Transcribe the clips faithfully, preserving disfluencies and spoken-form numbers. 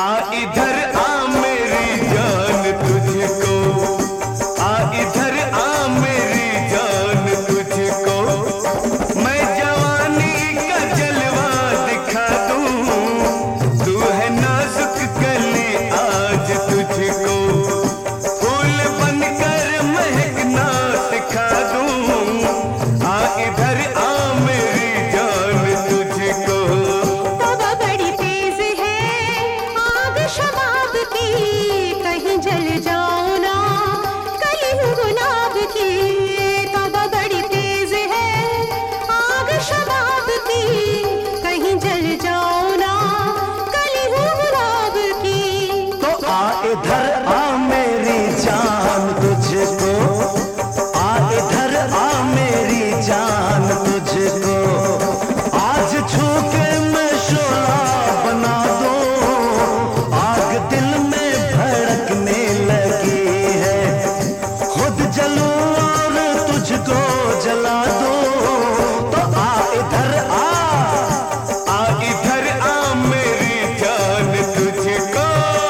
आ इधर आ मेरी जान तुझको, आ इधर आ मेरी जान तुझको, मैं जवानी का जलवा दिखा दूं, तू है नाजुक कली आज तुझको, फूल बनकर महकना सिखा दूं, आ इधर आ मेरी जान तुझको। तवा बड़ी तेज है आग शबाब की, कहीं जल जाओ ना कली हूँ गुलाब की। तवा बड़ी तेज है आग शबाब की, कहीं जल जाओ ना कली हूँ गुलाब की। तो आ इधर आ मेरी जान तुझको, आ इधर आ मेरी जान तुझको, आज छू के मैं शोला बना दूं, आग दिल में भड़कने लगी है, खुद जलूं और तुझको जला दूं। तो आ इधर आ, आ इधर आ मेरी जान तुझको।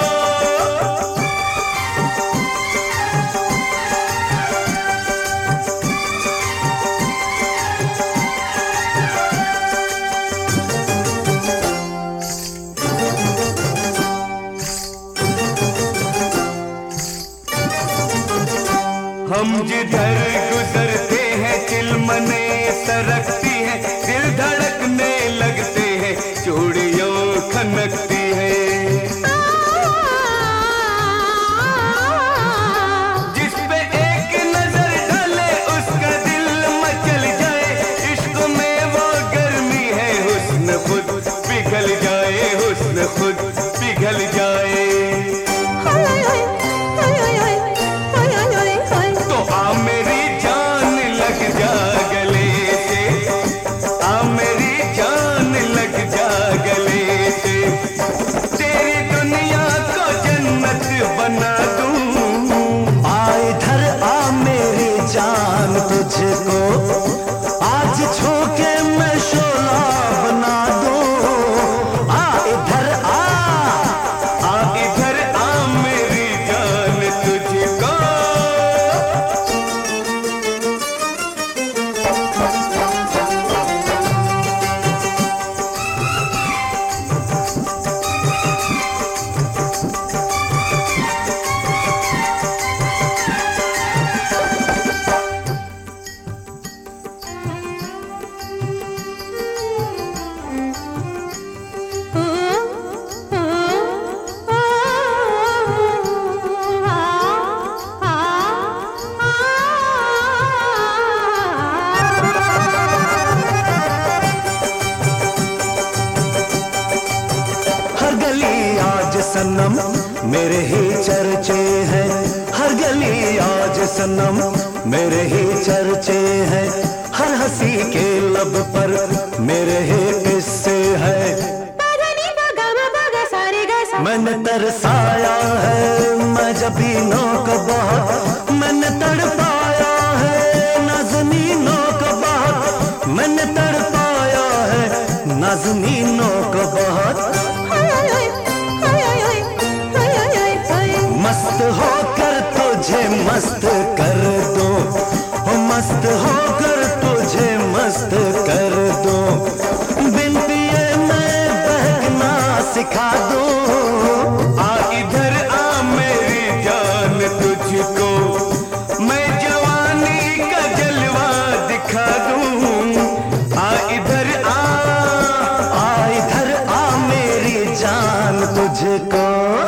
हम जिधर गुजरते हैं चिलमने सरकती है, दिल धड़कने लगते हैं, चूड़ियों खनकती है, जिस पे एक नजर डाले उसका दिल मचल जाए, इश्क में वो गर्मी है, हुस्न खुद पिघल जाए, हुस्न खुद पिघल जाए। तो आ मेरी जान लग जा गले से, आ मेरी जान लग जा गले से, तेरी दुनिया को जन्नत बना दूं। आ इधर आ मेरी जान तुझको, आज छू के मैं शोला बना दूं। आ इधर आ, आ इधर आ मेरी जान तुझको। हर गली आज सनम मेरे ही चर्चे हैं, हर गली आज सनम मेरे ही चर्चे हैं, हर हंसी के लब पर मेरे ही किस्से हैं। मैंने तरसाया है मजबीनों को बहुत, मैंने तड़पाया है नाज़नीनों को बहुत, मैंने तड़पाया है नाज़नीनों को बहुत। मस्त होकर तुझे मस्त कर दो, मस्त होकर तुझे मस्त कर दो, बिन पिए मैं बहकना सिखा दो। आ इधर आ मेरी जान तुझको, मैं जवानी का जलवा दिखा दूं। आ इधर आ, आ इधर आ मेरी जान तुझको।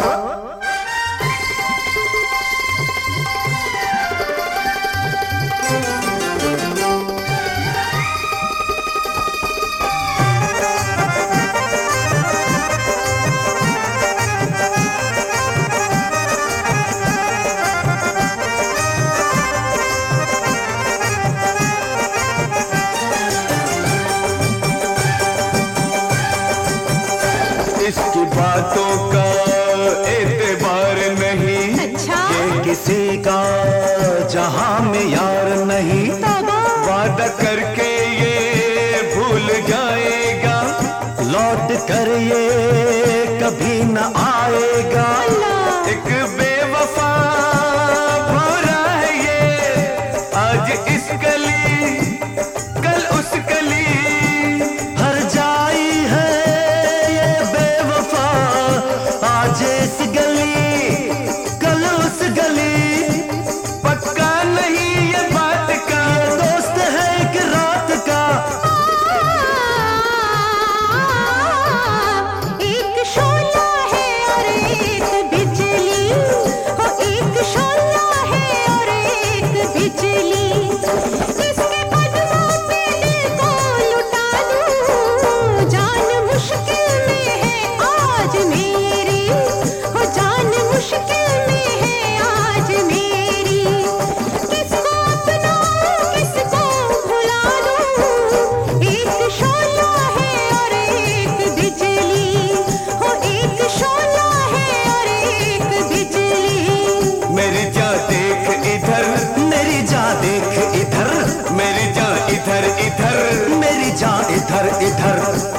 इसकी बातों का एतबार नहीं, अच्छा ये किसी का जहां में यार नहीं, वादा करके ये भूल जाएगा, लौट कर ये कभी न आएगा। एक बेवफा भौरा है ये, आज इस गली कल उस गली। हर जाई है ये बेवफा, आज इस गली कल उस गली। पक्का नहीं ये बात का, ये दोस्त है एक रात का। एक शोला है और एक बिजली, हो एक शोला है और एक बिजली। इसके कदमों पे दिल को लुटा दूं, जान मुश्किल में है आज मेरी, हो जान मुश्किल में है आज मेरी। किसको अपनाऊं किसको भुला दूं, एक शोला है और एक बिजली, हो एक शोला है और एक बिजली। मेरी जान देख इधर, मेरी जान देख इधर, मेरी जान इधर इधर। मेरी जान इधर इधर।